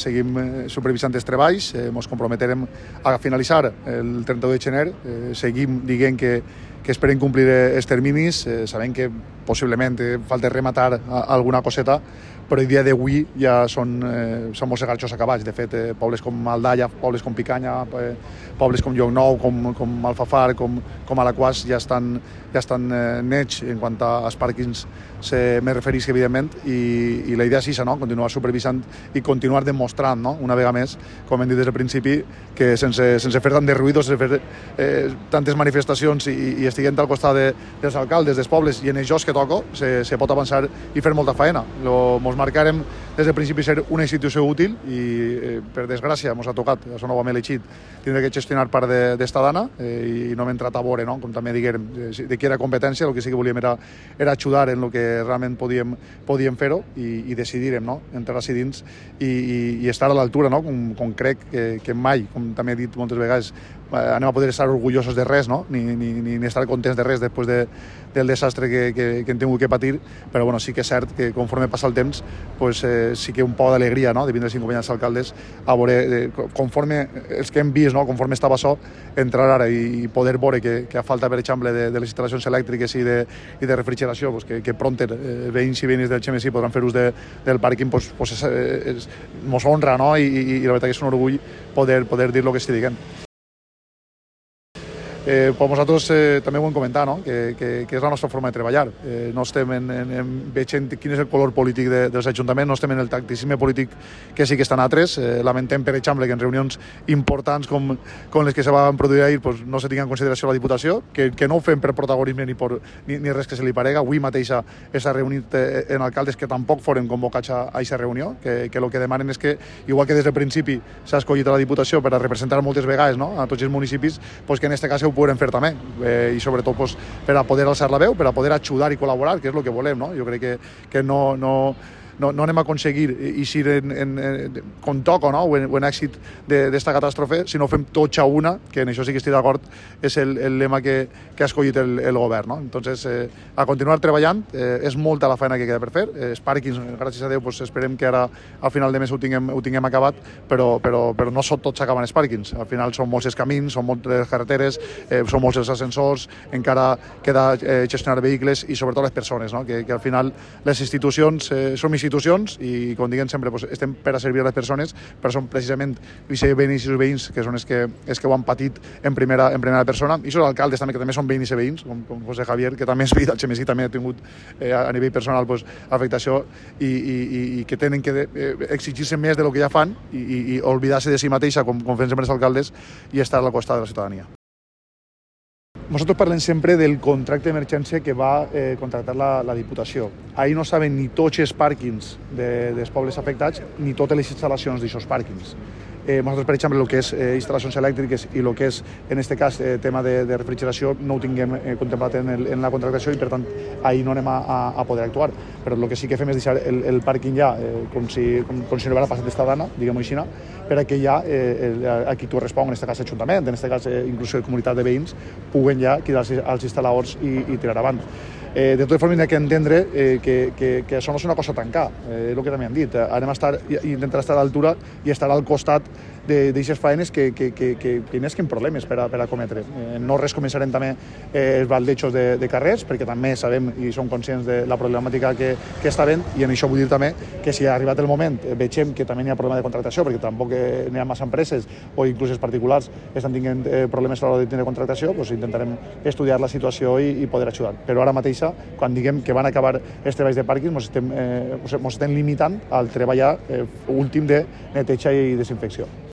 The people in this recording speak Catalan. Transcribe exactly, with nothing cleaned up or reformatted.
seguim supervisant els treballs, ens comprometerem a finalitzar el trenta-u de gener, seguim dient que, que esperem complir els terminis, sabem que possiblement falta rematar alguna coseta, però el dia d'avui ja són, eh, són molts garxos acabats. De fet, eh, pobles com Aldalla, pobles com Picanya, eh, pobles com Llocnou, com, com Alfafar, com, com Alaquàs, ja estan, ja estan eh, nets en quant als pàrquings se me referís, evidentment, i, i la idea és això, no? Continuar supervisant i continuar demostrant, no? Una vegada més, com hem dit des del principi, que sense, sense fer tant de ruïdos, sense fer eh, tantes manifestacions i, i estiguent al costat de, dels alcaldes, dels pobles i en els jocs que toco, se, se pot avançar i fer molta feina. Lo, mos marcarem des del principi ser una institució útil i, eh, per desgràcia, ens ha tocat, això no ho hem elegit, tindre que gestionar part d'Estadana eh, i no m'he entrat a veure, no? Com també diguem, de qui era competència, el que sí que volíem era, era ajudar en el que realment podíem, podíem fer-ho i, i decidirem, no? Entrar-hi dins i, i, i estar a l'altura, no? Com, com crec que, que mai, com també he dit moltes vegades, anem a poder estar orgullosos de res, no? Ni, ni, ni estar contents de res després de, del desastre que, que, que hem tingut que patir, però bueno, sí que és cert que conforme passa el temps pues, eh, sí que un poc d'alegria, no? De vindre cinc companys alcaldes a veure, eh, conforme els que hem vist, no? Conforme estava això, entrar ara i, i poder veure que, que a falta, per exemple, de, de les instal·lacions elèctriques i de, i de refrigeració, pues, que, que pront eh, veïns i veïnes del X M S I podran fer ús de, del pàrquing, pues, pues és, és, mos honra, no? I, i, i la veritat que és un orgull poder, poder dir el que estic dient. Eh, pues nosaltres eh, també ho hem comentat, no? que, que, que és la nostra forma de treballar. Eh, no estem en, en, en veient quin és el color polític de, dels ajuntaments, no estem en el tacticisme polític que sí que estan altres. Eh, lamentem, per exemple, que en reunions importants com, com les que se van produir ahir pues, no se tingui en consideració la Diputació, que, que no ho fem per protagonisme ni, por, ni, ni res que se li parega. Avui mateix s'ha reunit eh, en alcaldes que tampoc foren convocats a aquesta reunió, que, que el que demanen és que, igual que des del principi s'ha escollit a la Diputació per a representar moltes vegades, no? A tots els municipis, pues, que en aquest cas ho podem fer també, eh, i sobretot pues, per a poder alçar la veu, per a poder ajudar i col·laborar, que és el que volem, no? Jo crec que, que no, no, no, no anem a aconseguir eixir en, en, en, com toco, no? o, en, o en èxit d'esta catàstrofe, si no fem tots a una, que en això sí que estic d'acord, és el, el lema que, que ha escollit el, el govern. No? Entonces, eh, a continuar treballant, eh, és molta la feina que queda per fer. Eh, els pàrquings, gràcies a Déu, pues, esperem que ara al final de mes ho tinguem, ho tinguem acabat, però, però, però no són tots acabant els pàrquings. Al final són molts els camins, són moltes carreteres, eh, són molts els ascensors, encara queda eh, gestionar vehicles i sobretot les persones, no? que, que al final les institucions eh, som institucions i, com diguem sempre, pues, estem per a servir a les persones, però són precisament els veïns i els veïns que són els que, els que ho han patit en primera, en primera persona, i són alcaldes també, que també són veïns i veïns, com, com José Javier, que també és veí del X M S I, també ha tingut eh, a nivell personal pues, afectació i, i, i que tenen que eh, exigir-se més de lo que ja fan i, i, i oblidar-se de si mateixa, com, com fem sempre els alcaldes, i estar al costat de la ciutadania. Nosaltres parlem sempre del contracte d'emergència que va eh, contractar la, la Diputació. Ahir no saben ni tots els pàrquings de, dels pobles afectats ni totes les instal·lacions d'aquests pàrquings. Eh, nosaltres, per exemple, el que és eh, instal·lacions elèctriques i el que és, en aquest cas, eh, tema de, de refrigeració, no ho tinguem eh, contemplat en, el, en la contractació i, per tant, ahir no anem a, a, a poder actuar. Però el que sí que fem és deixar el, el pàrquing ja eh, com, si, com, com si no hubiera passat d'estadana, diguem-ho així, per a que ja eh, el, a qui correspon, en aquest cas l'Ajuntament, en aquest cas eh, inclús la comunitat de veïns, puguen ja cridar als instal·ladors i, i tirar avant. Eh, de totes formes, hi ha que entendre eh, que, que, que això no és una cosa tancar, eh, el que també hem dit. Eh, anem a estar, intentar estar a l'altura i estar al costat d'aixes faenes que, que, que, que, que n'esquen problemes per a, per a cometre. Eh, no res començarem també eh, els baldejos de, de carrers, perquè també sabem i som conscients de la problemàtica que, que està havent, i en això vull dir també que si ha arribat el moment eh, vegem que també hi ha problema de contractació, perquè tampoc eh, n'hi ha massa empreses o inclús els particulars estan tinguent eh, problemes a l'hora de tenir contractació, doncs intentarem estudiar la situació i, i poder ajudar. Però ara mateix, quan diguem que van acabar els treballs de pàrquing, ens estem, eh, estem limitant al treballar eh, últim de neteja i desinfecció.